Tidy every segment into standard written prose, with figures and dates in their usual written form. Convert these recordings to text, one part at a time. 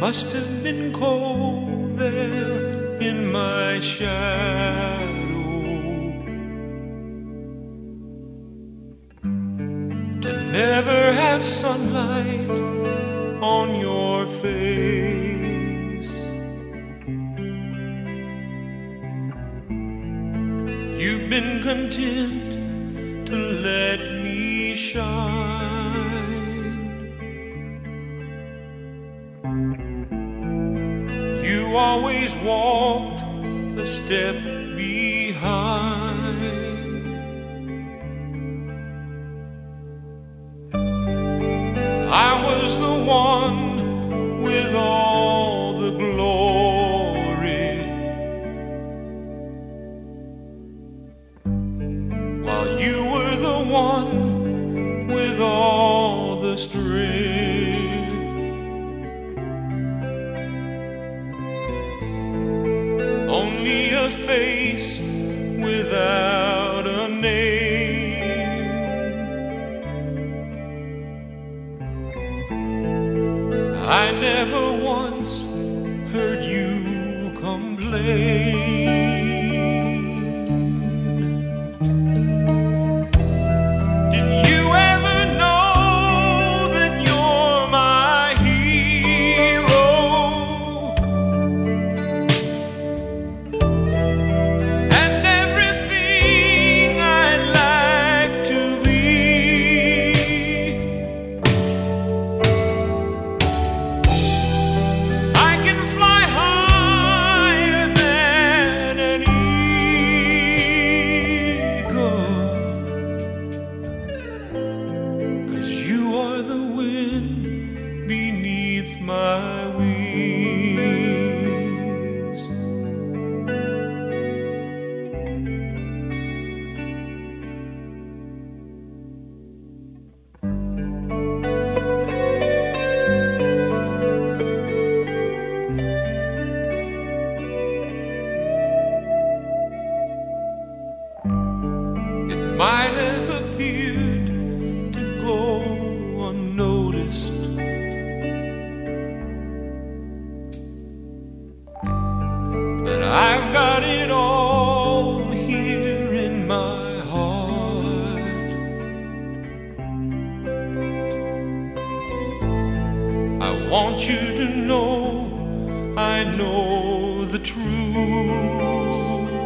must have been cold there in my shadow to never have sunlight on your face. You've been content to let me shine. You always walked a step behind. I was the one with all the glory, while you were the one with all the strength. Only a face without a name. I never once heard you complain. Did you ever know that you're my hero? And everything I'd like to be. I can fly higher than an eagle, 'cause you are the wind beneath my wings. It might have appeared to go unnoticed, but I've got it all here in my heart. I want you to know I know the truth.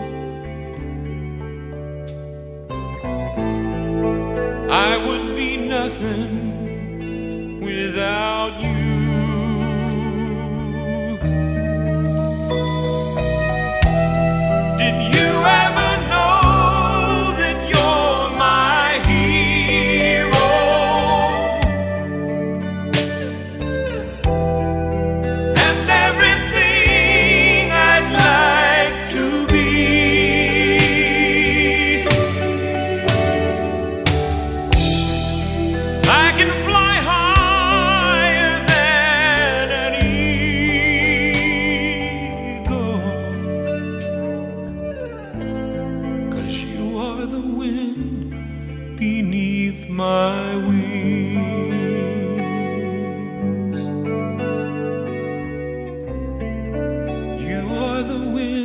I would be nothing without you. Did you ever know that you're my hero? And everything I'd like to be. I can fly higher than an eagle, 'cause you are the wind beneath my wings. You are the wind